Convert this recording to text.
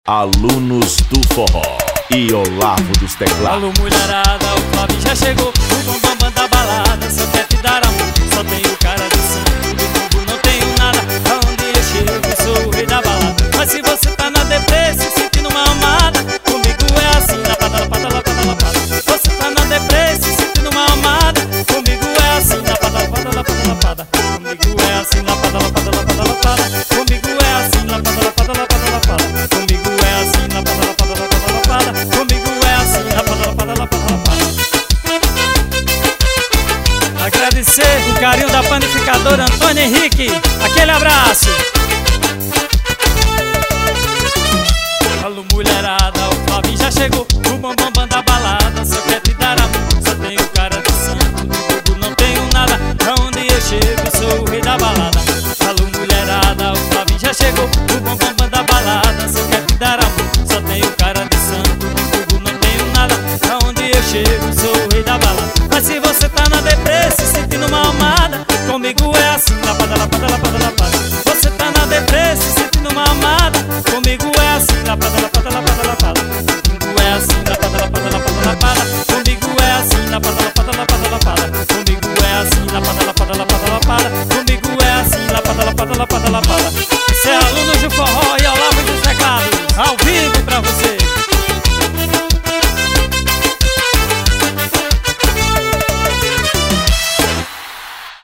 Alunos do forró e Olavo dos teclados. Alô mulherada, o Flávio já chegou. O bambam da balada só quer te dar amor. Só tenho cara de sangue, do mundo não tenho nada. Aonde eu chego sou o rei da balada. Mas se você tá na deprê, se sentindo uma amada, comigo é assim, lapada, lapada, lapada, lapada. Você tá na deprê, se sentindo uma amada, comigo é assim, lapada, lapada, lapada, lapada. Comigo é assim, lapada, lapada, lapada, lapada. Comigo é assim, lapada, lapada, lapada, lapada. Comigo é assim, lapada, lapada, lapada, lapada. Comigo é assim, lapada, lapada, lapada, lapada. Agradecer o carinho da panificadora Antônio Henrique. Aquele abraço.